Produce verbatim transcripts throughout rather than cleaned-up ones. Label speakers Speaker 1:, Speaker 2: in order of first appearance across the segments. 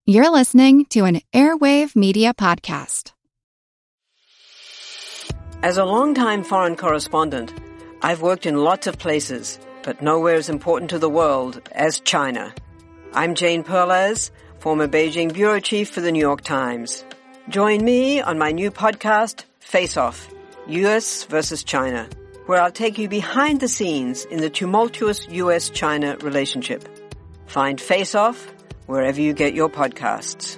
Speaker 1: You're listening to an Airwave Media Podcast.
Speaker 2: As a longtime foreign correspondent, I've worked in lots of places, but nowhere as important to the world as China. I'm Jane Perlez, former Beijing bureau chief for the New York Times. Join me on my new podcast, Face Off, U S versus China, where I'll take you behind the scenes in the tumultuous U S China relationship. Find Face Off wherever you get your podcasts.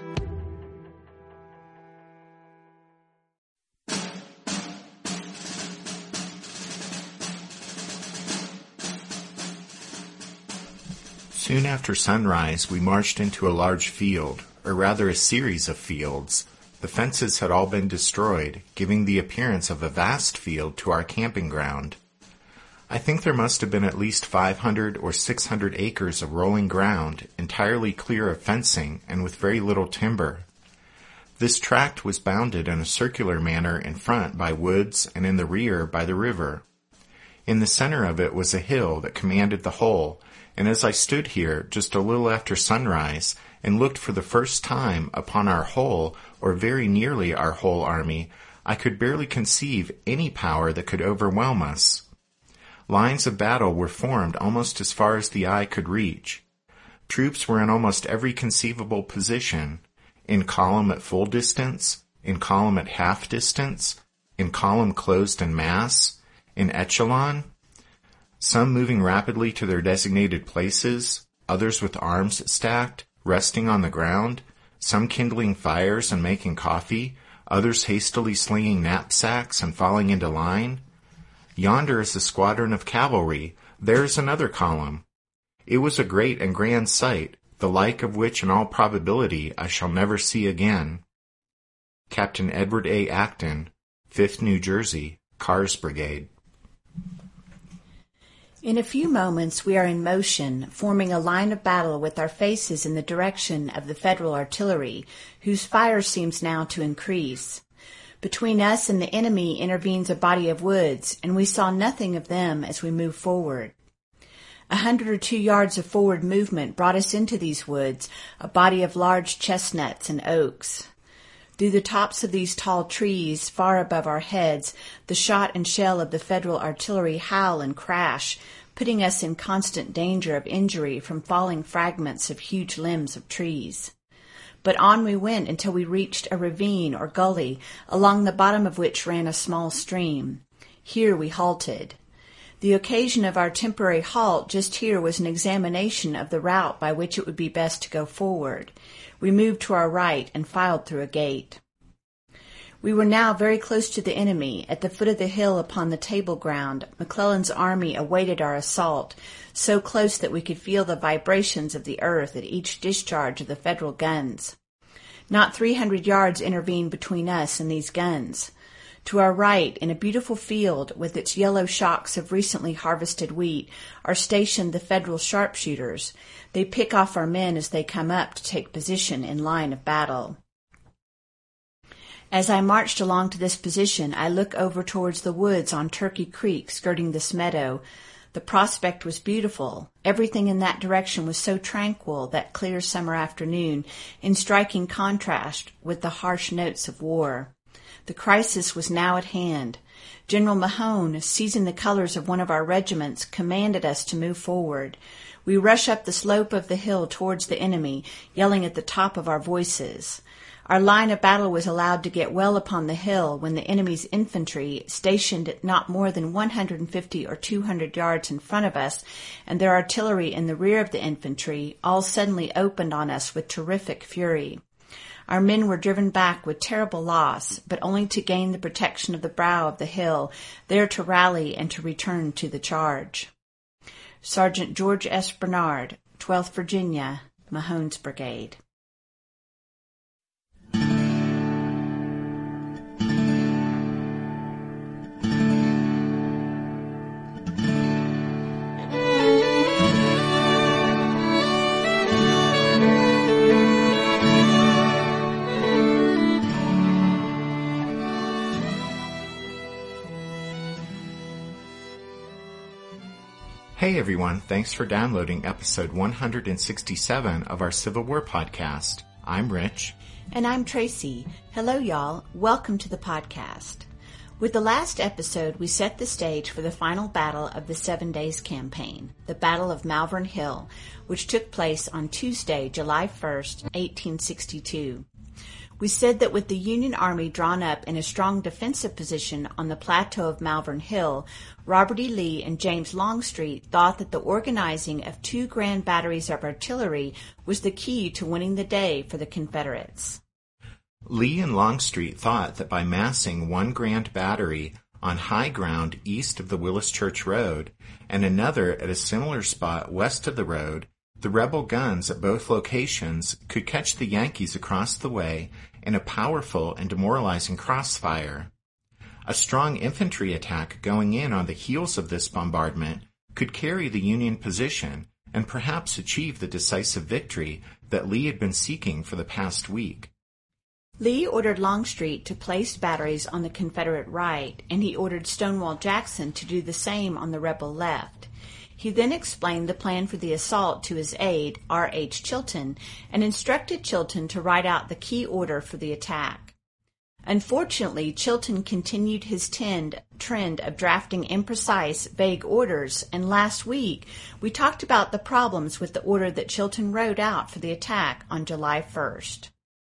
Speaker 3: Soon after sunrise, we marched into a large field, or rather a series of fields. The fences had all been destroyed, giving the appearance of a vast field to our camping ground. I think there must have been at least five hundred or six hundred acres of rolling ground, entirely clear of fencing and with very little timber. This tract was bounded in a circular manner in front by woods and in the rear by the river. In the center of it was a hill that commanded the whole, and as I stood here just a little after sunrise and looked for the first time upon our whole, or very nearly our whole army, I could barely conceive any power that could overwhelm us. Lines of battle were formed almost as far as the eye could reach. Troops were in almost every conceivable position, in column at full distance, in column at half distance, in column closed in mass, in echelon, some moving rapidly to their designated places, others with arms stacked, resting on the ground, some kindling fires and making coffee, others hastily slinging knapsacks and falling into line. Yonder is a squadron of cavalry. There is another column. It was a great and grand sight, the like of which in all probability I shall never see again. Captain Edward A. Acton, fifth New Jersey, Carr's Brigade.
Speaker 4: In a few moments we are in motion, forming a line of battle with our faces in the direction of the Federal artillery, whose fire seems now to increase. Between us and the enemy intervenes a body of woods, and we saw nothing of them as we moved forward. A hundred or two yards of forward movement brought us into these woods, a body of large chestnuts and oaks. Through the tops of these tall trees, far above our heads, the shot and shell of the Federal artillery howl and crash, putting us in constant danger of injury from falling fragments of huge limbs of trees. But on we went until we reached a ravine or gully, along the bottom of which ran a small stream. Here we halted. The occasion of our temporary halt just here was an examination of the route by which it would be best to go forward. We moved to our right and filed through a gate. We were now very close to the enemy. At the foot of the hill upon the table ground, McClellan's army awaited our assault, so close that we could feel the vibrations of the earth at each discharge of the Federal guns. Not three hundred yards intervened between us and these guns. To our right, in a beautiful field with its yellow shocks of recently harvested wheat, are stationed the Federal sharpshooters. They pick off our men as they come up to take position in line of battle. As I marched along to this position, I look over towards the woods on Turkey Creek skirting this meadow. The prospect was beautiful. Everything in that direction was so tranquil that clear summer afternoon, in striking contrast with the harsh notes of war. The crisis was now at hand. General Mahone, seizing the colors of one of our regiments, commanded us to move forward. We rush up the slope of the hill towards the enemy, yelling at the top of our voices. Our line of battle was allowed to get well upon the hill when the enemy's infantry, stationed at not more than one hundred fifty or two hundred yards in front of us, and their artillery in the rear of the infantry, all suddenly opened on us with terrific fury. Our men were driven back with terrible loss, but only to gain the protection of the brow of the hill, there to rally and to return to the charge. Sergeant George S. Bernard, twelfth Virginia, Mahone's Brigade.
Speaker 3: Hey everyone, thanks for downloading episode one hundred sixty-seven of our Civil War podcast. I'm Rich.
Speaker 4: And I'm Tracy. Hello, y'all. Welcome to the podcast. With the last episode, we set the stage for the final battle of the Seven Days Campaign, the Battle of Malvern Hill, which took place on Tuesday, July first, eighteen sixty-two. We said that with the Union Army drawn up in a strong defensive position on the plateau of Malvern Hill, Robert E. Lee and James Longstreet thought that the organizing of two grand batteries of artillery was the key to winning the day for the Confederates.
Speaker 3: Lee and Longstreet thought that by massing one grand battery on high ground east of the Willis Church Road and another at a similar spot west of the road, the rebel guns at both locations could catch the Yankees across the way in a powerful and demoralizing crossfire. A strong infantry attack going in on the heels of this bombardment could carry the Union position and perhaps achieve the decisive victory that Lee had been seeking for the past week.
Speaker 4: Lee ordered Longstreet to place batteries on the Confederate right, and he ordered Stonewall Jackson to do the same on the rebel left. He then explained the plan for the assault to his aide, R H Chilton, and instructed Chilton to write out the key order for the attack. Unfortunately, Chilton continued his tend, trend of drafting imprecise, vague orders, and last week we talked about the problems with the order that Chilton wrote out for the attack on July first.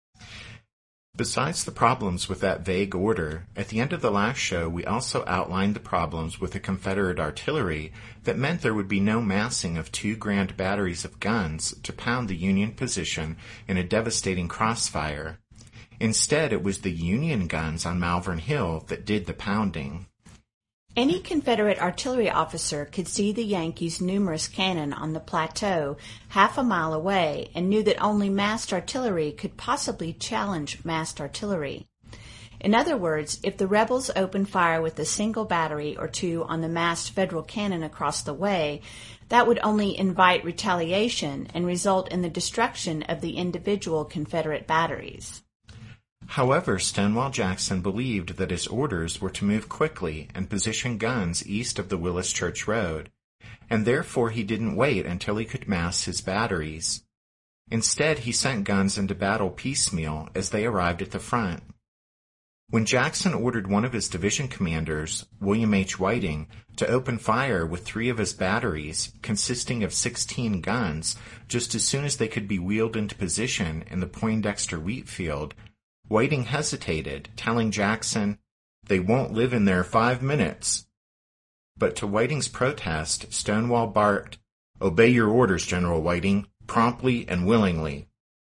Speaker 3: Besides the problems with that vague order, at the end of the last show we also outlined the problems with the Confederate artillery that meant there would be no massing of two grand batteries of guns to pound the Union position in a devastating crossfire. Instead, it was the Union guns on Malvern Hill that did the pounding.
Speaker 4: Any Confederate artillery officer could see the Yankees' numerous cannon on the plateau half a mile away and knew that only massed artillery could possibly challenge massed artillery. In other words, if the rebels opened fire with a single battery or two on the massed Federal cannon across the way, that would only invite retaliation and result in the destruction of the individual Confederate batteries.
Speaker 3: However, Stonewall Jackson believed that his orders were to move quickly and position guns east of the Willis Church Road, and therefore he didn't wait until he could mass his batteries. Instead, he sent guns into battle piecemeal as they arrived at the front. When Jackson ordered one of his division commanders, William H. Whiting, to open fire with three of his batteries, consisting of sixteen guns, just as soon as they could be wheeled into position in the Poindexter wheat field, Whiting hesitated, telling Jackson, "They won't live in there five minutes." But to Whiting's protest, Stonewall barked, "Obey your orders, General Whiting, promptly and willingly."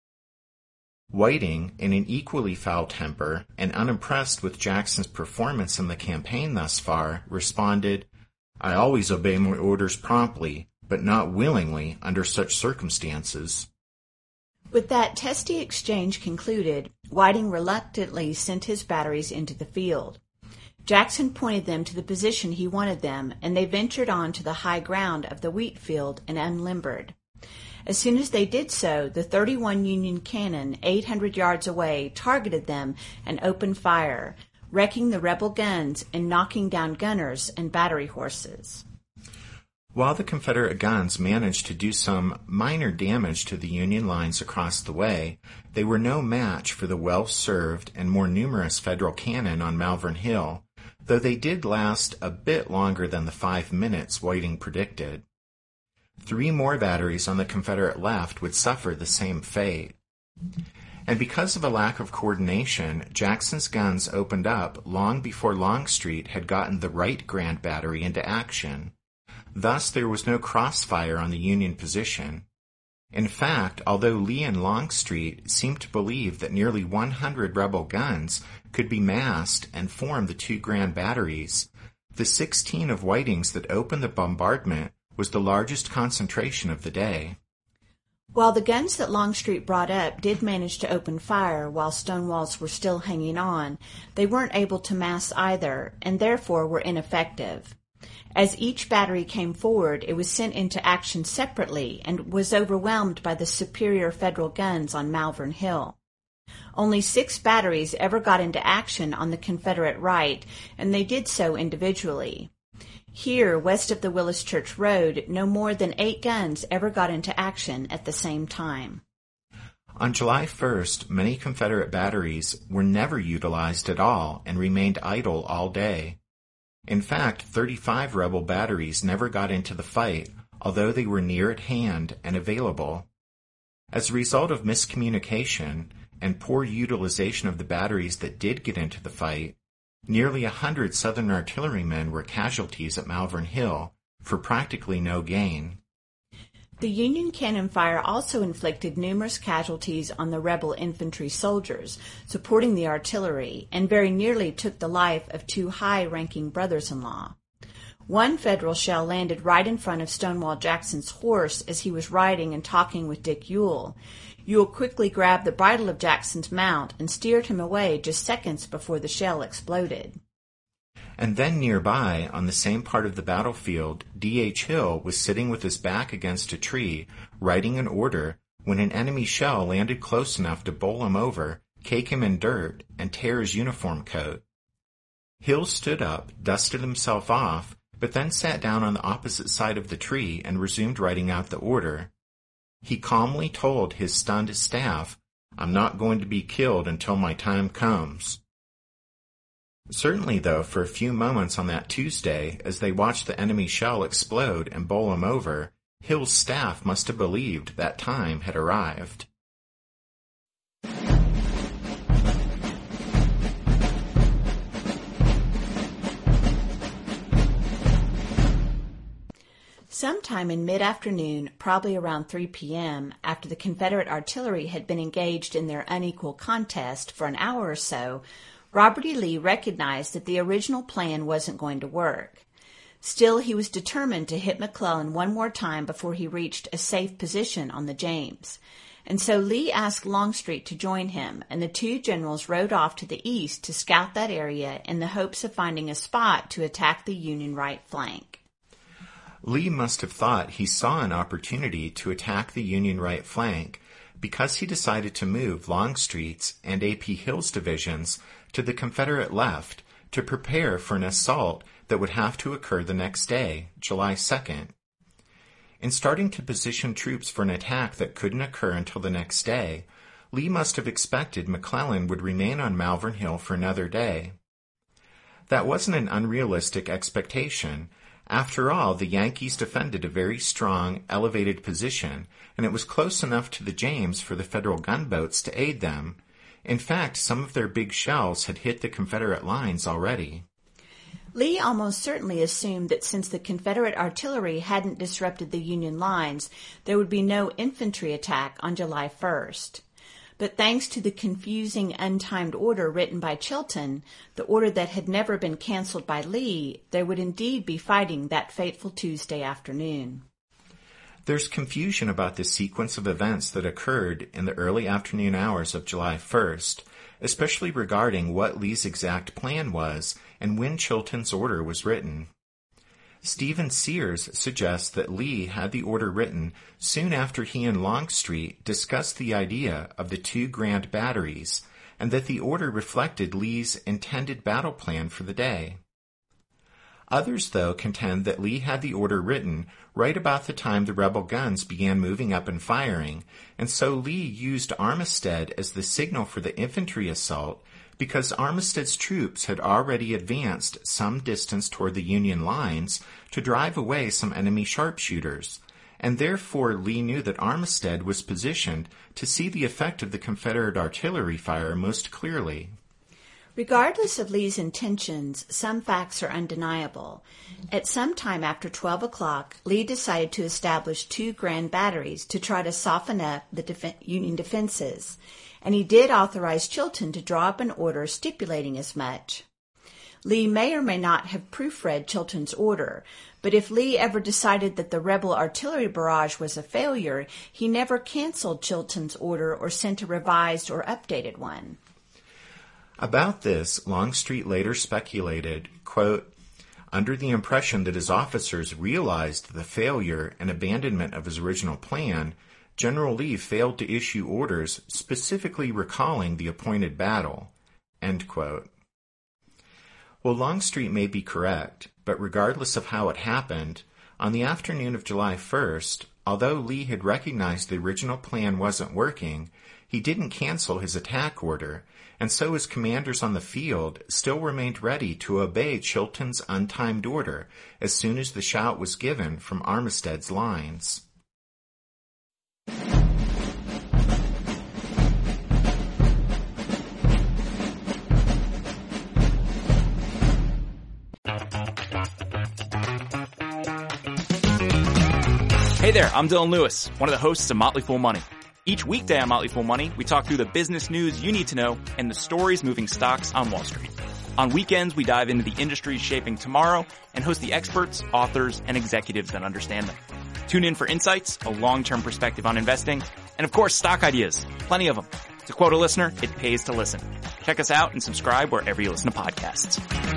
Speaker 3: Whiting, in an equally foul temper and unimpressed with Jackson's performance in the campaign thus far, responded, "I always obey my orders promptly, but not willingly under such circumstances."
Speaker 4: With that testy exchange concluded, Whiting reluctantly sent his batteries into the field. Jackson pointed them to the position he wanted them, and they ventured on to the high ground of the wheat field and unlimbered. As soon as they did so, the thirty-one Union cannon eight hundred yards away targeted them and opened fire, wrecking the rebel guns and knocking down gunners and battery horses.
Speaker 3: While the Confederate guns managed to do some minor damage to the Union lines across the way, they were no match for the well-served and more numerous Federal cannon on Malvern Hill, though they did last a bit longer than the five minutes Whiting predicted. Three more batteries on the Confederate left would suffer the same fate. And because of a lack of coordination, Jackson's guns opened up long before Longstreet had gotten the right grand battery into action. Thus, there was no crossfire on the Union position. In fact, although Lee and Longstreet seemed to believe that nearly one hundred rebel guns could be massed and form the two grand batteries, the sixteen of Whiting's that opened the bombardment was the largest concentration of the day.
Speaker 4: While the guns that Longstreet brought up did manage to open fire while Stonewall's were still hanging on, they weren't able to mass either, and therefore were ineffective. As each battery came forward, it was sent into action separately and was overwhelmed by the superior Federal guns on Malvern Hill. Only six batteries ever got into action on the Confederate right, and they did so individually. Here, west of the Willis Church Road, no more than eight guns ever got into action at the same time.
Speaker 3: On July first, many Confederate batteries were never utilized at all and remained idle all day. In fact, thirty-five rebel batteries never got into the fight, although they were near at hand and available. As a result of miscommunication and poor utilization of the batteries that did get into the fight, nearly a hundred Southern artillerymen were casualties at Malvern Hill for practically no gain.
Speaker 4: The Union cannon fire also inflicted numerous casualties on the rebel infantry soldiers supporting the artillery and very nearly took the life of two high-ranking brothers-in-law. One Federal shell landed right in front of Stonewall Jackson's horse as he was riding and talking with Dick Ewell. Ewell quickly grabbed the bridle of Jackson's mount and steered him away just seconds before the shell exploded.
Speaker 3: And then nearby, on the same part of the battlefield, D H Hill was sitting with his back against a tree, writing an order, when an enemy shell landed close enough to bowl him over, cake him in dirt, and tear his uniform coat. Hill stood up, dusted himself off, but then sat down on the opposite side of the tree and resumed writing out the order. He calmly told his stunned staff, "I'm not going to be killed until my time comes." Certainly, though, for a few moments on that Tuesday, as they watched the enemy shell explode and bowl him over, Hill's staff must have believed that time had arrived.
Speaker 4: Sometime in mid-afternoon, probably around three p.m., after the Confederate artillery had been engaged in their unequal contest for an hour or so, Robert E. Lee recognized that the original plan wasn't going to work. Still, he was determined to hit McClellan one more time before he reached a safe position on the James. And so Lee asked Longstreet to join him, and the two generals rode off to the east to scout that area in the hopes of finding a spot to attack the Union right flank.
Speaker 3: Lee must have thought he saw an opportunity to attack the Union right flank because he decided to move Longstreet's and A P Hill's divisions to the Confederate left to prepare for an assault that would have to occur the next day, July second. In starting to position troops for an attack that couldn't occur until the next day, Lee must have expected McClellan would remain on Malvern Hill for another day. That wasn't an unrealistic expectation. After all, the Yankees defended a very strong, elevated position, and it was close enough to the James for the Federal gunboats to aid them. In fact, some of their big shells had hit the Confederate lines already.
Speaker 4: Lee almost certainly assumed that since the Confederate artillery hadn't disrupted the Union lines, there would be no infantry attack on July first. But thanks to the confusing, untimed order written by Chilton, the order that had never been canceled by Lee, there would indeed be fighting that fateful Tuesday afternoon.
Speaker 3: There's confusion about the sequence of events that occurred in the early afternoon hours of July first, especially regarding what Lee's exact plan was and when Chilton's order was written. Stephen Sears suggests that Lee had the order written soon after he and Longstreet discussed the idea of the two grand batteries, and that the order reflected Lee's intended battle plan for the day. Others, though, contend that Lee had the order written right about the time the rebel guns began moving up and firing, and so Lee used Armistead as the signal for the infantry assault because Armistead's troops had already advanced some distance toward the Union lines to drive away some enemy sharpshooters, and therefore Lee knew that Armistead was positioned to see the effect of the Confederate artillery fire most clearly.
Speaker 4: Regardless of Lee's intentions, some facts are undeniable. At some time after twelve o'clock, Lee decided to establish two grand batteries to try to soften up the def- Union defenses, and he did authorize Chilton to draw up an order stipulating as much. Lee may or may not have proofread Chilton's order, but if Lee ever decided that the rebel artillery barrage was a failure, he never canceled Chilton's order or sent a revised or updated one.
Speaker 3: About this, Longstreet later speculated, quote, under the impression that his officers realized the failure and abandonment of his original plan, General Lee failed to issue orders specifically recalling the appointed battle, end quote. Well, Longstreet may be correct, but regardless of how it happened, on the afternoon of July first, although Lee had recognized the original plan wasn't working, he didn't cancel his attack order, and so his commanders on the field still remained ready to obey Chilton's untimed order as soon as the shout was given from Armistead's lines.
Speaker 5: Hey there, I'm Dylan Lewis, one of the hosts of Motley Fool Money. Each weekday on Motley Fool Money, we talk through the business news you need to know and the stories moving stocks on Wall Street. On weekends, we dive into the industries shaping tomorrow and host the experts, authors, and executives that understand them. Tune in for insights, a long-term perspective on investing, and of course, stock ideas. Plenty of them. To quote a listener, it pays to listen. Check us out and subscribe wherever you listen to podcasts.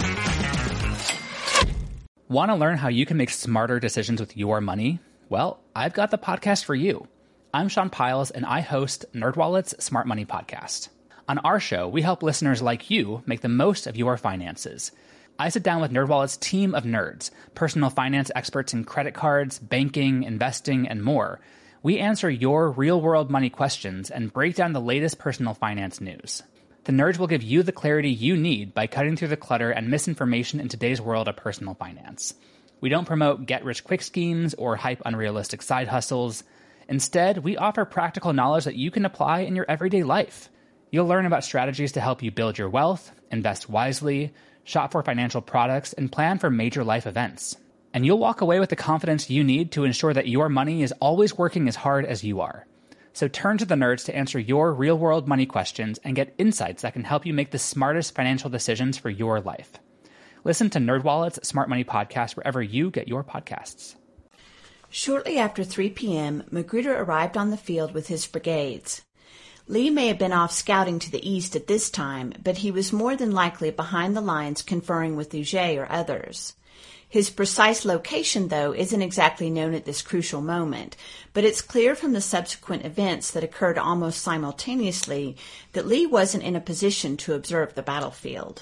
Speaker 6: Want to learn how you can make smarter decisions with your money? Well, I've got the podcast for you. I'm Sean Piles, and I host NerdWallet's Smart Money Podcast. On our show, we help listeners like you make the most of your finances. I sit down with NerdWallet's team of nerds, personal finance experts in credit cards, banking, investing, and more. We answer your real-world money questions and break down the latest personal finance news. The nerds will give you the clarity you need by cutting through the clutter and misinformation in today's world of personal finance. We don't promote get-rich-quick schemes or hype unrealistic side hustles. Instead, we offer practical knowledge that you can apply in your everyday life. You'll learn about strategies to help you build your wealth, invest wisely, shop for financial products, and plan for major life events. And you'll walk away with the confidence you need to ensure that your money is always working as hard as you are. So turn to the nerds to answer your real-world money questions and get insights that can help you make the smartest financial decisions for your life. Listen to NerdWallet's Smart Money Podcast wherever you get your podcasts.
Speaker 4: Shortly after three p.m., Magruder arrived on the field with his brigades. Lee may have been off scouting to the east at this time, but he was more than likely behind the lines conferring with Huger or others. His precise location, though, isn't exactly known at this crucial moment, but it's clear from the subsequent events that occurred almost simultaneously that Lee wasn't in a position to observe the battlefield.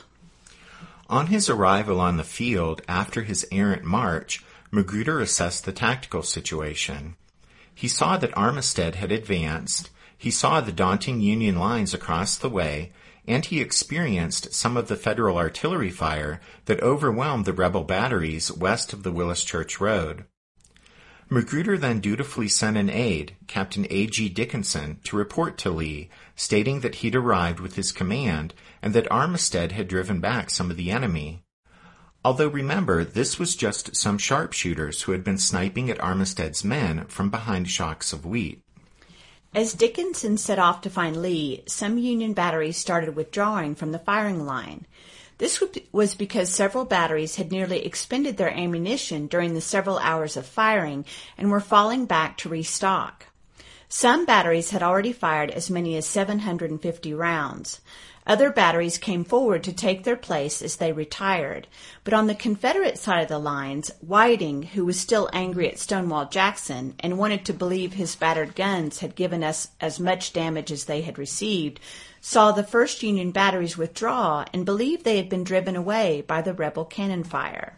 Speaker 3: On his arrival on the field after his errant march, Magruder assessed the tactical situation. He saw that Armistead had advanced, he saw the daunting Union lines across the way, and he experienced some of the Federal artillery fire that overwhelmed the rebel batteries west of the Willis Church Road. Magruder then dutifully sent an aide, Captain A G Dickinson, to report to Lee, stating that he'd arrived with his command and that Armistead had driven back some of the enemy. Although remember, this was just some sharpshooters who had been sniping at Armistead's men from behind shocks of wheat.
Speaker 4: As Dickinson set off to find Lee, some Union batteries started withdrawing from the firing line. This was because several batteries had nearly expended their ammunition during the several hours of firing and were falling back to restock. Some batteries had already fired as many as seven hundred fifty rounds. Other batteries came forward to take their place as they retired, but on the Confederate side of the lines, Whiting, who was still angry at Stonewall Jackson and wanted to believe his battered guns had given us as much damage as they had received, saw the first Union batteries withdraw and believed they had been driven away by the rebel cannon fire.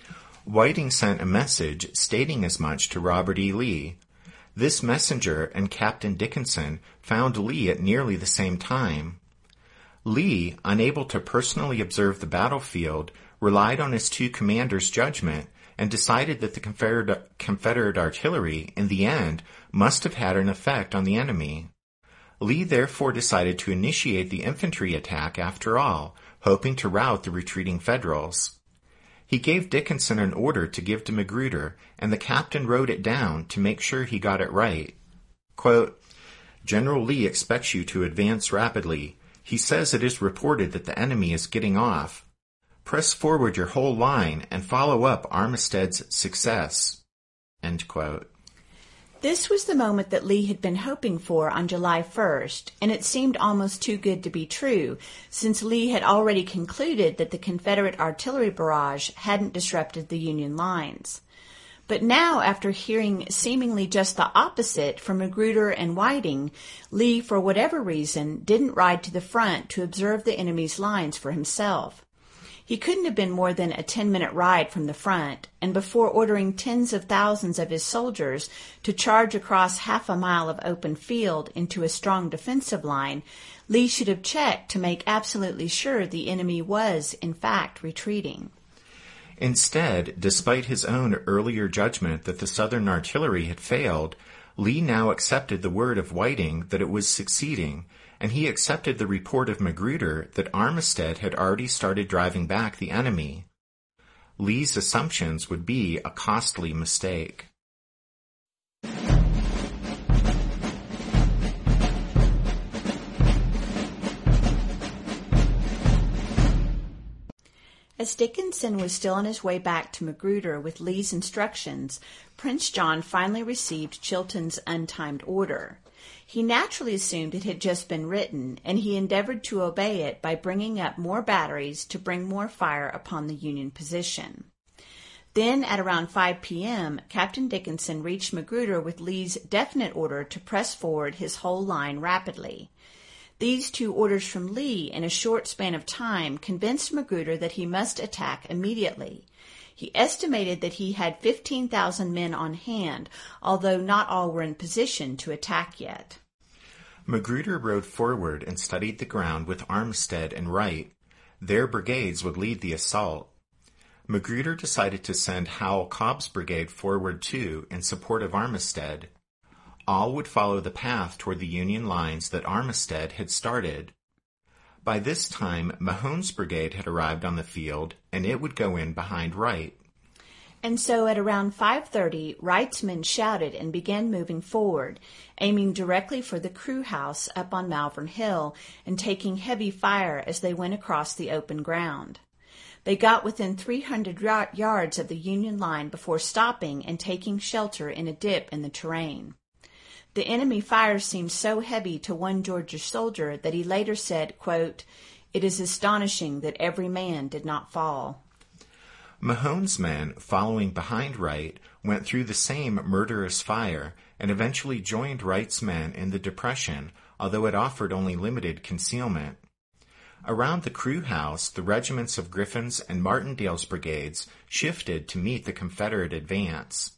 Speaker 3: Whiting sent a message stating as much to Robert E. Lee. This messenger and Captain Dickinson found Lee at nearly the same time. Lee, unable to personally observe the battlefield, relied on his two commanders' judgment and decided that the Confederate, Confederate artillery, in the end, must have had an effect on the enemy. Lee therefore decided to initiate the infantry attack after all, hoping to rout the retreating Federals. He gave Dickinson an order to give to Magruder, and the captain wrote it down to make sure he got it right. Quote, General Lee expects you to advance rapidly. He says it is reported that the enemy is getting off. Press forward your whole line and follow up Armistead's success. End quote.
Speaker 4: This was the moment that Lee had been hoping for on July first, and it seemed almost too good to be true, since Lee had already concluded that the Confederate artillery barrage hadn't disrupted the Union lines. But now, after hearing seemingly just the opposite from Magruder and Whiting, Lee, for whatever reason, didn't ride to the front to observe the enemy's lines for himself. He couldn't have been more than a ten-minute ride from the front, and before ordering tens of thousands of his soldiers to charge across half a mile of open field into a strong defensive line, Lee should have checked to make absolutely sure the enemy was, in fact, retreating.
Speaker 3: Instead, despite his own earlier judgment that the Southern artillery had failed, Lee now accepted the word of Whiting that it was succeeding, and he accepted the report of Magruder that Armistead had already started driving back the enemy. Lee's assumptions would be a costly mistake.
Speaker 4: As Dickinson was still on his way back to Magruder with Lee's instructions, Prince John finally received Chilton's untimed order. He naturally assumed it had just been written, and he endeavored to obey it by bringing up more batteries to bring more fire upon the Union position. Then, at around five p.m., Captain Dickinson reached Magruder with Lee's definite order to press forward his whole line rapidly. These two orders from Lee in a short span of time convinced Magruder that he must attack immediately. He estimated that he had fifteen thousand men on hand, although not all were in position to attack yet.
Speaker 3: Magruder rode forward and studied the ground with Armistead and Wright. Their brigades would lead the assault. Magruder decided to send Howell-Cobb's brigade forward too in support of Armistead. All would follow the path toward the Union lines that Armistead had started. By this time, Mahone's brigade had arrived on the field, and it would go in behind Wright.
Speaker 4: And so at around five thirty, Wright's men shouted and began moving forward, aiming directly for the crew house up on Malvern Hill and taking heavy fire as they went across the open ground. They got within three hundred yards of the Union line before stopping and taking shelter in a dip in the terrain. The enemy fire seemed so heavy to one Georgia soldier that he later said, quote, "It is astonishing that every man did not fall."
Speaker 3: Mahone's men, following behind Wright, went through the same murderous fire and eventually joined Wright's men in the depression, although it offered only limited concealment. Around the crew house, the regiments of Griffin's and Martindale's brigades shifted to meet the Confederate advance.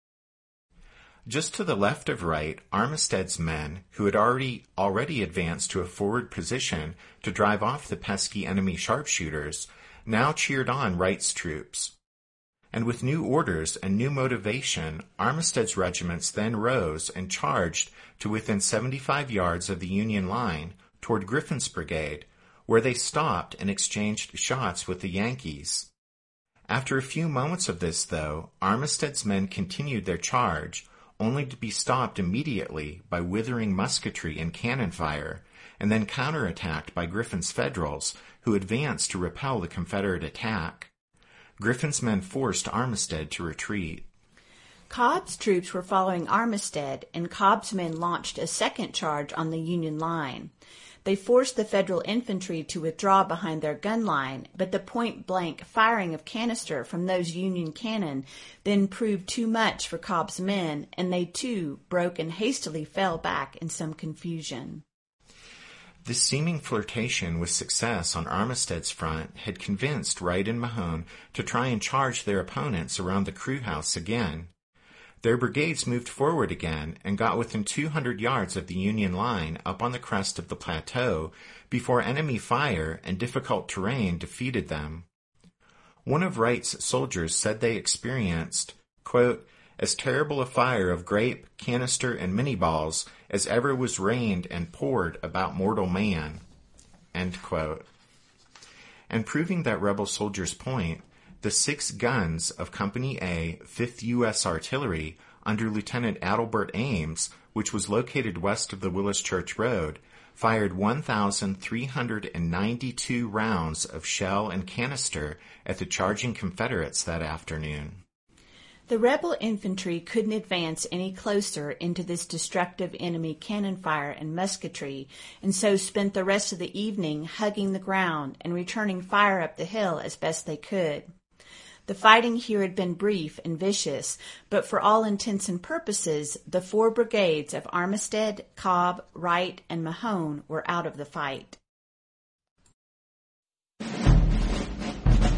Speaker 3: Just to the left of Wright, Armistead's men, who had already already advanced to a forward position to drive off the pesky enemy sharpshooters, now cheered on Wright's troops. And with new orders and new motivation, Armistead's regiments then rose and charged to within seventy-five yards of the Union line toward Griffin's brigade, where they stopped and exchanged shots with the Yankees. After a few moments of this, though, Armistead's men continued their charge, only to be stopped immediately by withering musketry and cannon fire, and then counterattacked by Griffin's Federals, who advanced to repel the Confederate attack. Griffin's men forced Armistead to retreat.
Speaker 4: Cobb's troops were following Armistead, and Cobb's men launched a second charge on the Union line. They forced the Federal infantry to withdraw behind their gun line, but the point-blank firing of canister from those Union cannon then proved too much for Cobb's men, and they too broke and hastily fell back in some confusion.
Speaker 3: This seeming flirtation with success on Armistead's front had convinced Wright and Mahone to try and charge their opponents around the crew house again. Their brigades moved forward again and got within two hundred yards of the Union line up on the crest of the plateau before enemy fire and difficult terrain defeated them. One of Wright's soldiers said they experienced, quote, "as terrible a fire of grape, canister, and Minnie balls as ever was rained and poured about mortal man," end quote. And proving that rebel soldiers' point, the six guns of Company A, fifth U S Artillery, under Lieutenant Adelbert Ames, which was located west of the Willis Church Road, fired one thousand three hundred ninety-two rounds of shell and canister at the charging Confederates that afternoon.
Speaker 4: The rebel infantry couldn't advance any closer into this destructive enemy cannon fire and musketry, and so spent the rest of the evening hugging the ground and returning fire up the hill as best they could. The fighting here had been brief and vicious, but for all intents and purposes, the four brigades of Armistead, Cobb, Wright, and Mahone were out of the fight.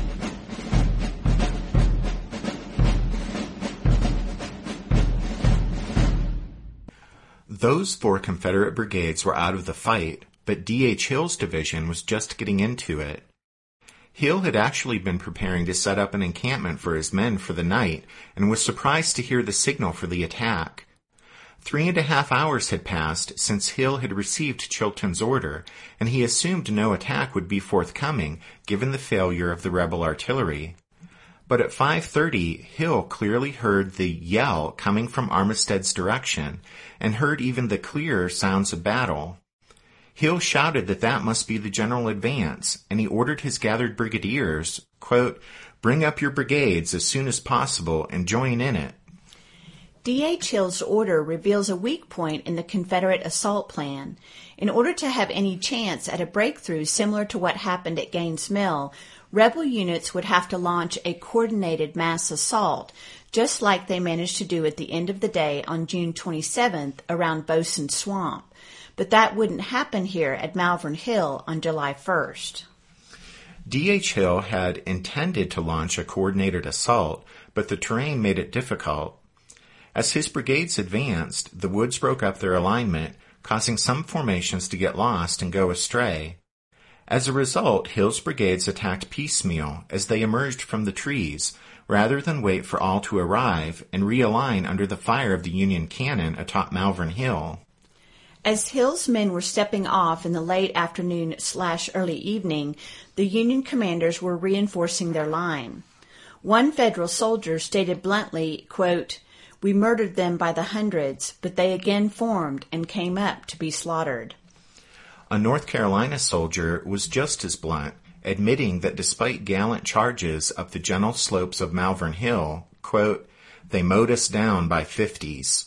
Speaker 3: Those four Confederate brigades were out of the fight, but D H Hill's division was just getting into it. Hill had actually been preparing to set up an encampment for his men for the night and was surprised to hear the signal for the attack. Three and a half hours had passed since Hill had received Chilton's order, and he assumed no attack would be forthcoming given the failure of the rebel artillery. But at five thirty, Hill clearly heard the yell coming from Armistead's direction, and heard even the clearer sounds of battle. Hill shouted that that must be the general advance, and he ordered his gathered brigadiers, quote, "Bring up your brigades as soon as possible and join in it."
Speaker 4: D H Hill's order reveals a weak point in the Confederate assault plan. In order to have any chance at a breakthrough similar to what happened at Gaines Mill, rebel units would have to launch a coordinated mass assault, just like they managed to do at the end of the day on June twenty-seventh around Bosun Swamp. But that wouldn't happen here at Malvern Hill on July first.
Speaker 3: D H Hill had intended to launch a coordinated assault, but the terrain made it difficult. As his brigades advanced, the woods broke up their alignment, causing some formations to get lost and go astray. As a result, Hill's brigades attacked piecemeal as they emerged from the trees, rather than wait for all to arrive and realign under the fire of the Union cannon atop Malvern Hill.
Speaker 4: As Hill's men were stepping off in the late afternoon slash early evening, the Union commanders were reinforcing their line. One Federal soldier stated bluntly, quote, "We murdered them by the hundreds, but they again formed and came up to be slaughtered."
Speaker 3: A North Carolina soldier was just as blunt, admitting that despite gallant charges up the gentle slopes of Malvern Hill, quote, "They mowed us down by fifties."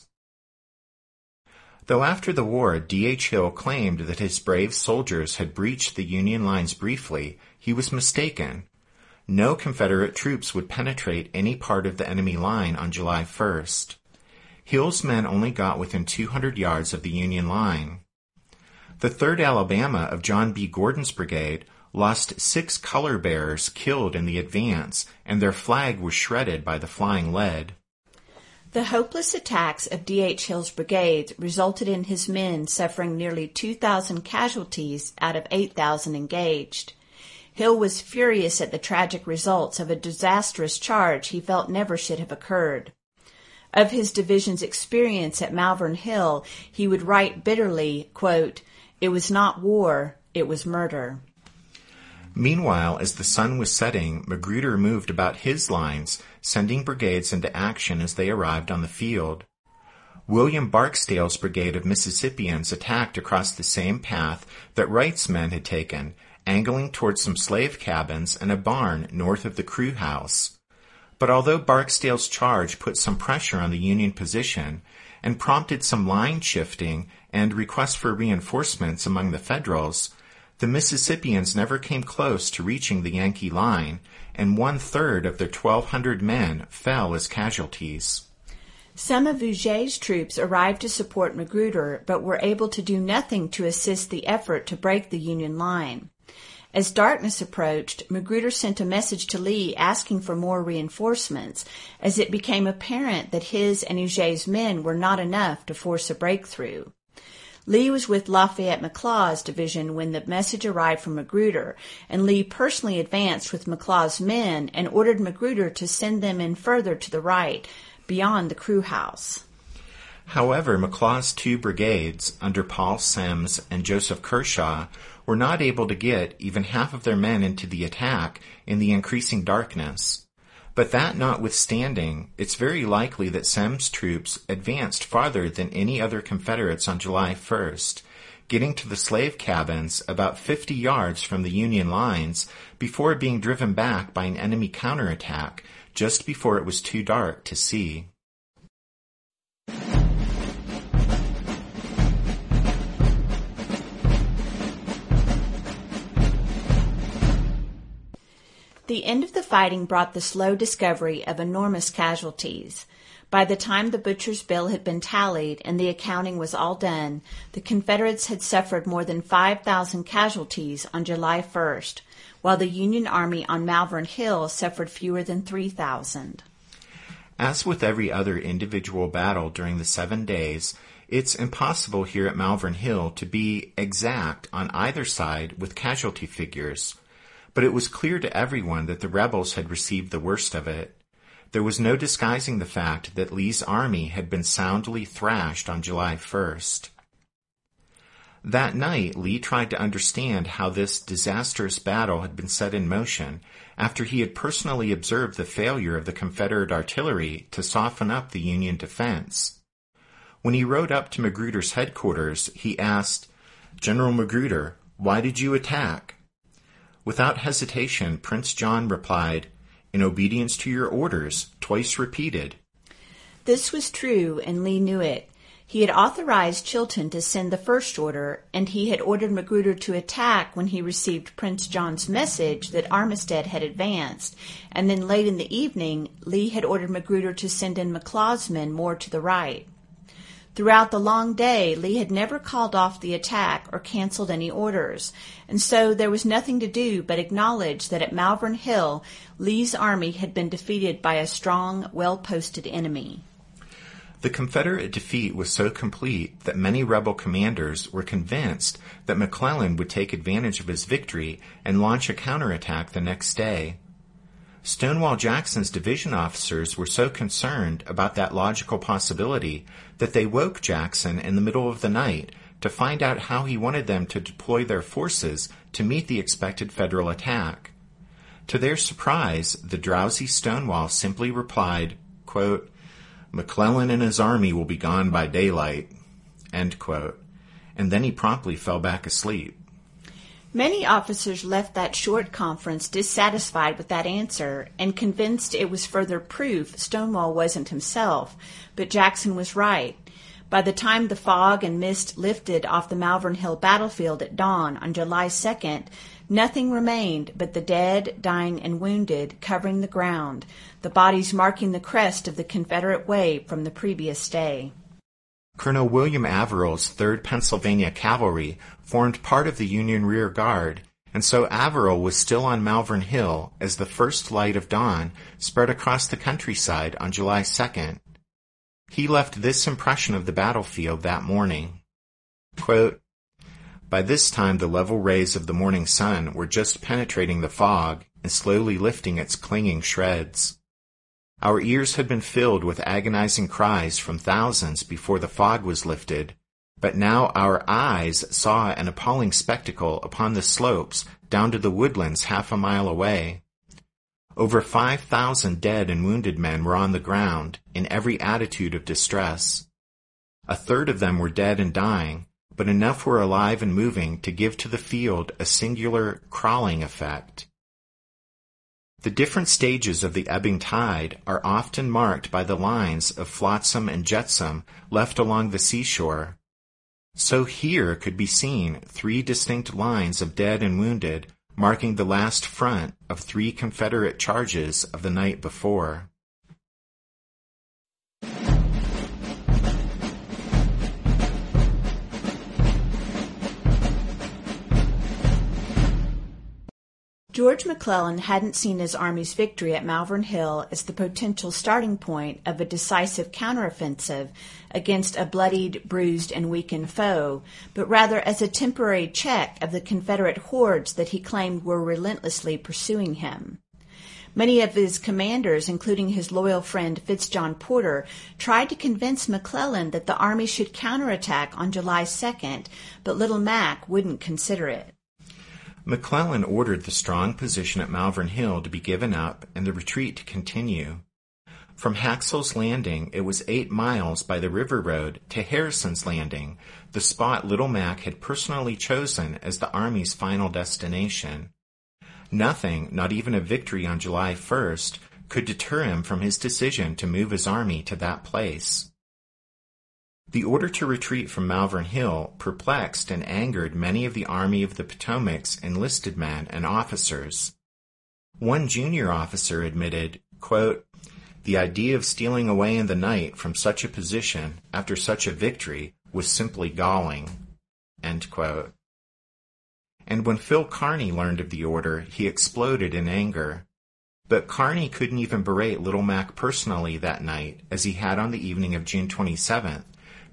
Speaker 3: Though after the war D H Hill claimed that his brave soldiers had breached the Union lines briefly, he was mistaken. No Confederate troops would penetrate any part of the enemy line on July first. Hill's men only got within two hundred yards of the Union line. The third Alabama of John B. Gordon's brigade lost six color bearers killed in the advance, and their flag was shredded by the flying lead.
Speaker 4: The hopeless attacks of D H Hill's brigades resulted in his men suffering nearly two thousand casualties out of eight thousand engaged. Hill was furious at the tragic results of a disastrous charge he felt never should have occurred. Of his division's experience at Malvern Hill, he would write bitterly, quote, "It was not war, it was murder."
Speaker 3: Meanwhile, as the sun was setting, Magruder moved about his lines, sending brigades into action as they arrived on the field. William Barksdale's brigade of Mississippians attacked across the same path that Wright's men had taken, angling towards some slave cabins and a barn north of the crew house. But although Barksdale's charge put some pressure on the Union position and prompted some line shifting and requests for reinforcements among the Federals, the Mississippians never came close to reaching the Yankee line, and one-third of their twelve hundred men fell as casualties.
Speaker 4: Some of Huger's troops arrived to support Magruder, but were able to do nothing to assist the effort to break the Union line. As darkness approached, Magruder sent a message to Lee asking for more reinforcements, as it became apparent that his and Huger's men were not enough to force a breakthrough. Lee was with Lafayette McLaws' division when the message arrived from Magruder, and Lee personally advanced with McLaws' men and ordered Magruder to send them in further to the right, beyond the crew house.
Speaker 3: However, McLaws' two brigades, under Paul Semmes and Joseph Kershaw, were not able to get even half of their men into the attack in the increasing darkness. But that notwithstanding, it's very likely that Semmes' troops advanced farther than any other Confederates on July first, getting to the slave cabins about fifty yards from the Union lines before being driven back by an enemy counterattack just before it was too dark to see.
Speaker 4: The end of the fighting brought the slow discovery of enormous casualties. By the time the butcher's bill had been tallied and the accounting was all done, the Confederates had suffered more than five thousand casualties on July first, while the Union Army on Malvern Hill suffered fewer than three thousand.
Speaker 3: As with every other individual battle during the seven days, It's impossible here at Malvern Hill to be exact on either side with casualty figures, but it was clear to everyone that the rebels had received the worst of it. There was no disguising the fact that Lee's army had been soundly thrashed on July first. That night, Lee tried to understand how this disastrous battle had been set in motion after he had personally observed the failure of the Confederate artillery to soften up the Union defense. When he rode up to Magruder's headquarters, he asked, "General Magruder, why did you attack?" Without hesitation, Prince John replied, "In obedience to your orders," twice repeated.
Speaker 4: This was true, and Lee knew it. He had authorized Chilton to send the first order, and he had ordered Magruder to attack when he received Prince John's message that Armistead had advanced, and then late in the evening, Lee had ordered Magruder to send in McLaw's men more to the right. Throughout the long day, Lee had never called off the attack or canceled any orders, and so there was nothing to do but acknowledge that at Malvern Hill, Lee's army had been defeated by a strong, well-posted enemy.
Speaker 3: The Confederate defeat was so complete that many rebel commanders were convinced that McClellan would take advantage of his victory and launch a counterattack the next day. Stonewall Jackson's division officers were so concerned about that logical possibility that they woke Jackson in the middle of the night to find out how he wanted them to deploy their forces to meet the expected Federal attack. To their surprise, the drowsy Stonewall simply replied, quote, "McClellan and his army will be gone by daylight," end quote, and then he promptly fell back asleep.
Speaker 4: Many officers left that short conference dissatisfied with that answer and convinced it was further proof Stonewall wasn't himself, but Jackson was right. By the time the fog and mist lifted off the Malvern Hill battlefield at dawn on July second, nothing remained but the dead, dying, and wounded covering the ground, the bodies marking the crest of the Confederate wave from the previous day.
Speaker 3: Colonel William Averill's third Pennsylvania Cavalry formed part of the Union rear guard, and so Averill was still on Malvern Hill as the first light of dawn spread across the countryside on July second. He left this impression of the battlefield that morning. Quote, "By this time the level rays of the morning sun were just penetrating the fog and slowly lifting its clinging shreds. Our ears had been filled with agonizing cries from thousands before the fog was lifted, but now our eyes saw an appalling spectacle upon the slopes down to the woodlands half a mile away. Over five thousand dead and wounded men were on the ground, in every attitude of distress. A third of them were dead and dying, but enough were alive and moving to give to the field a singular crawling effect. The different stages of the ebbing tide are often marked by the lines of flotsam and jetsam left along the seashore. So here could be seen three distinct lines of dead and wounded, marking the last front of three Confederate charges of the night before.
Speaker 4: George McClellan hadn't seen his army's victory at Malvern Hill as the potential starting point of a decisive counteroffensive against a bloodied, bruised, and weakened foe, but rather as a temporary check of the Confederate hordes that he claimed were relentlessly pursuing him. Many of his commanders, including his loyal friend Fitzjohn Porter, tried to convince McClellan that the army should counterattack on July second, but Little Mac wouldn't consider it.
Speaker 3: McClellan ordered the strong position at Malvern Hill to be given up and the retreat to continue. From Haxall's Landing, it was eight miles by the river road to Harrison's Landing, the spot Little Mac had personally chosen as the Army's final destination. Nothing, not even a victory on July first, could deter him from his decision to move his army to that place. The order to retreat from Malvern Hill perplexed and angered many of the Army of the Potomac's enlisted men and officers. One junior officer admitted, quote, "The idea of stealing away in the night from such a position after such a victory was simply galling," end quote. And when Phil Kearny learned of the order, he exploded in anger. But Kearny couldn't even berate Little Mac personally that night, as he had on the evening of June twenty-seventh,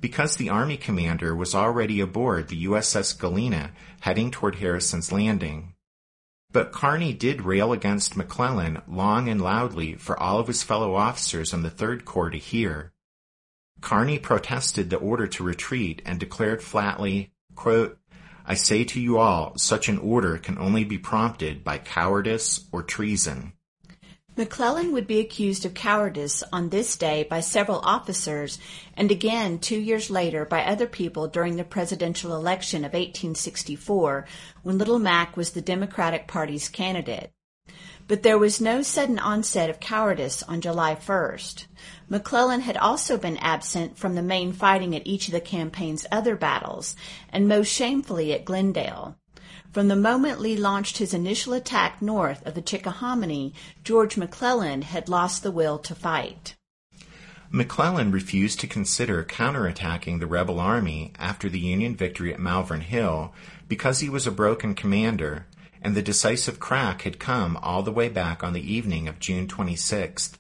Speaker 3: because the Army commander was already aboard the U S S Galena heading toward Harrison's Landing. But Kearny did rail against McClellan long and loudly for all of his fellow officers in the Third Corps to hear. Kearny protested the order to retreat and declared flatly, quote, "I say to you all, such an order can only be prompted by cowardice or treason."
Speaker 4: McClellan would be accused of cowardice on this day by several officers and again two years later by other people during the presidential election of eighteen sixty-four, when Little Mac was the Democratic Party's candidate. But there was no sudden onset of cowardice on July first. McClellan had also been absent from the main fighting at each of the campaign's other battles, and most shamefully at Glendale. From the moment Lee launched his initial attack north of the Chickahominy, George McClellan had lost the will to fight.
Speaker 3: McClellan refused to consider counterattacking the rebel army after the Union victory at Malvern Hill because he was a broken commander, and the decisive crack had come all the way back on the evening of June twenty-sixth.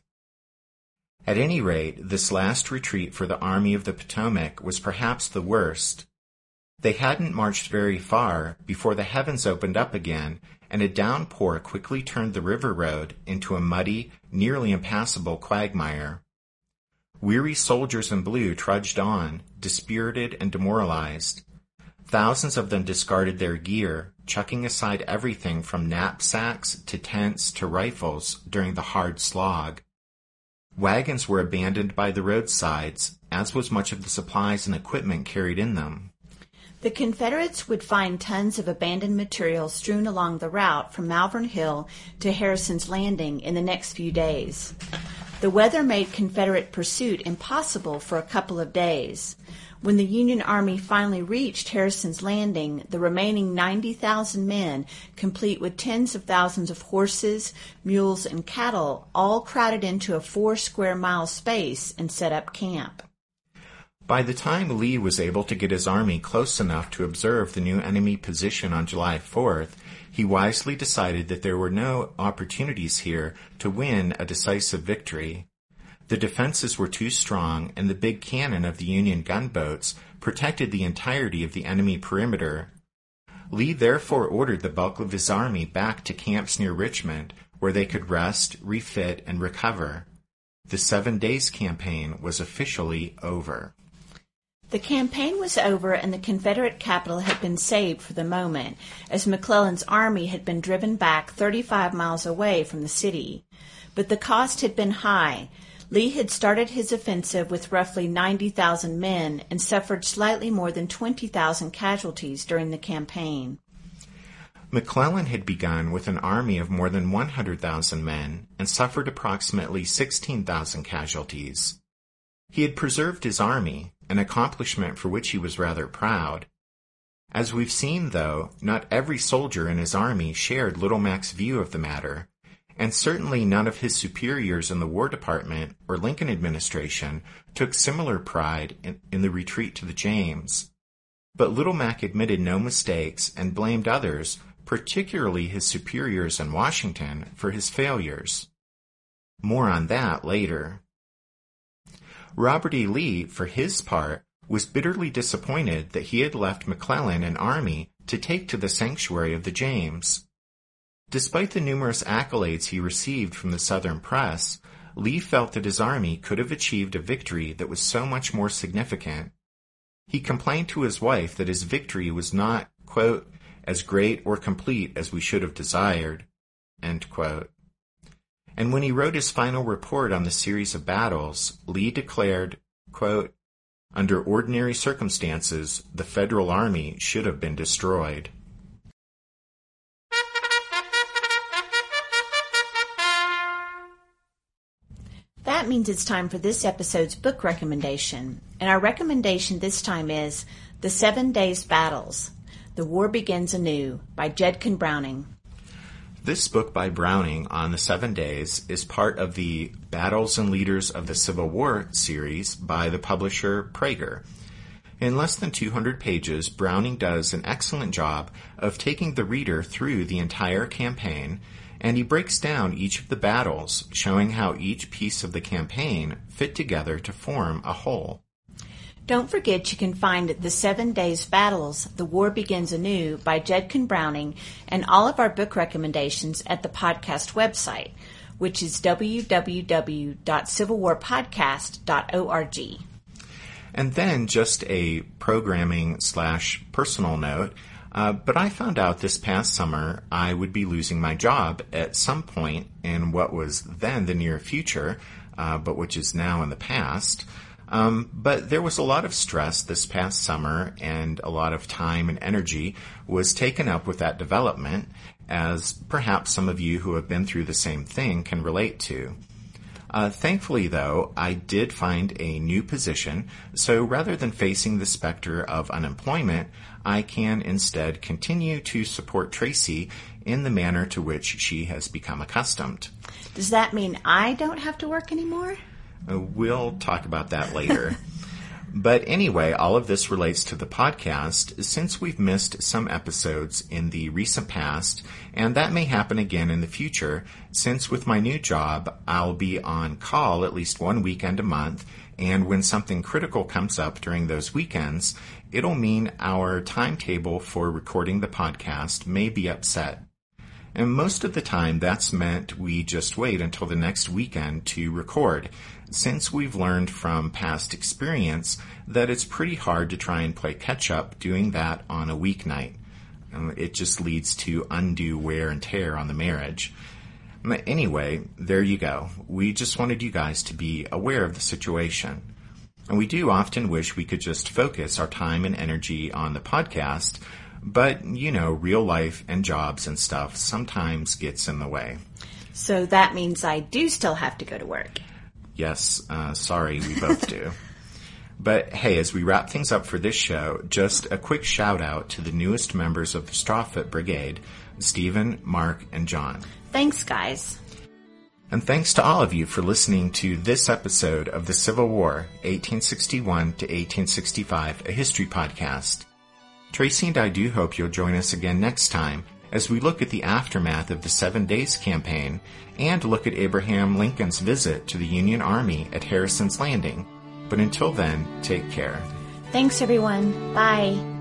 Speaker 3: At any rate, this last retreat for the Army of the Potomac was perhaps the worst. They hadn't marched very far before the heavens opened up again, and a downpour quickly turned the river road into a muddy, nearly impassable quagmire. Weary soldiers in blue trudged on, dispirited and demoralized. Thousands of them discarded their gear, chucking aside everything from knapsacks to tents to rifles during the hard slog. Wagons were abandoned by the roadsides, as was much of the supplies and equipment carried in them.
Speaker 4: The Confederates would find tons of abandoned material strewn along the route from Malvern Hill to Harrison's Landing in the next few days. The weather made Confederate pursuit impossible for a couple of days. When the Union Army finally reached Harrison's Landing, the remaining ninety thousand men, complete with tens of thousands of horses, mules, and cattle, all crowded into a four square mile space and set up camp.
Speaker 3: By the time Lee was able to get his army close enough to observe the new enemy position on July fourth, he wisely decided that there were no opportunities here to win a decisive victory. The defenses were too strong, and the big cannon of the Union gunboats protected the entirety of the enemy perimeter. Lee therefore ordered the bulk of his army back to camps near Richmond, where they could rest, refit, and recover. The Seven Days Campaign was officially over.
Speaker 4: The campaign was over and the Confederate capital had been saved for the moment, as McClellan's army had been driven back thirty-five miles away from the city. But the cost had been high. Lee had started his offensive with roughly ninety thousand men and suffered slightly more than twenty thousand casualties during the campaign.
Speaker 3: McClellan had begun with an army of more than one hundred thousand men and suffered approximately sixteen thousand casualties. He had preserved his army, an accomplishment for which he was rather proud. As we've seen, though, not every soldier in his army shared Little Mac's view of the matter, and certainly none of his superiors in the War Department or Lincoln administration took similar pride in, in the retreat to the James. But Little Mac admitted no mistakes and blamed others, particularly his superiors in Washington, for his failures. More on that later. Robert E. Lee, for his part, was bitterly disappointed that he had left McClellan an army to take to the sanctuary of the James. Despite the numerous accolades he received from the Southern press, Lee felt that his army could have achieved a victory that was so much more significant. He complained to his wife that his victory was not, quote, as great or complete as we should have desired, end quote. And when he wrote his final report on the series of battles, Lee declared, quote, under ordinary circumstances, the Federal Army should have been destroyed.
Speaker 4: That means it's time for this episode's book recommendation. And our recommendation this time is The Seven Days Battles, The War Begins Anew by Judkin Browning.
Speaker 3: This book by Browning on the Seven Days is part of the Battles and Leaders of the Civil War series by the publisher Praeger. In less than two hundred pages, Browning does an excellent job of taking the reader through the entire campaign, and he breaks down each of the battles, showing how each piece of the campaign fit together to form a whole.
Speaker 4: Don't forget you can find The Seven Days Battles, The War Begins Anew by Judkin Browning and all of our book recommendations at the podcast website, which is w w w dot civil war podcast dot org.
Speaker 3: And then just a programming slash personal note, uh, but I found out this past summer I would be losing my job at some point in what was then the near future, uh, but which is now in the past. Um, but there was a lot of stress this past summer, and a lot of time and energy was taken up with that development, as perhaps some of you who have been through the same thing can relate to. Uh, thankfully, though, I did find a new position, so rather than facing the specter of unemployment, I can instead continue to support Tracy in the manner to which she has become accustomed.
Speaker 4: Does that mean I don't have to work anymore?
Speaker 3: Uh, we'll talk about that later. But anyway, all of this relates to the podcast since we've missed some episodes in the recent past, and that may happen again in the future since with my new job, I'll be on call at least one weekend a month, and when something critical comes up during those weekends, it'll mean our timetable for recording the podcast may be upset. And most of the time, that's meant we just wait until the next weekend to record, since we've learned from past experience that it's pretty hard to try and play catch-up doing that on a weeknight. It just leads to undue wear and tear on the marriage. Anyway, there you go. We just wanted you guys to be aware of the situation. And we do often wish we could just focus our time and energy on the podcast, but, you know, real life and jobs and stuff sometimes gets in the way.
Speaker 4: So that means I do still have to go to work.
Speaker 3: Yes, uh, sorry, we both do. But hey, as we wrap things up for this show, just a quick shout out to the newest members of the Strawfoot Brigade, Stephen, Mark, and John.
Speaker 4: Thanks, guys.
Speaker 3: And thanks to all of you for listening to this episode of the Civil War, eighteen sixty-one to eighteen sixty-five, a history podcast. Tracy and I do hope you'll join us again next time as we look at the aftermath of the Seven Days Campaign and look at Abraham Lincoln's visit to the Union Army at Harrison's Landing. But until then, take care.
Speaker 4: Thanks, everyone. Bye.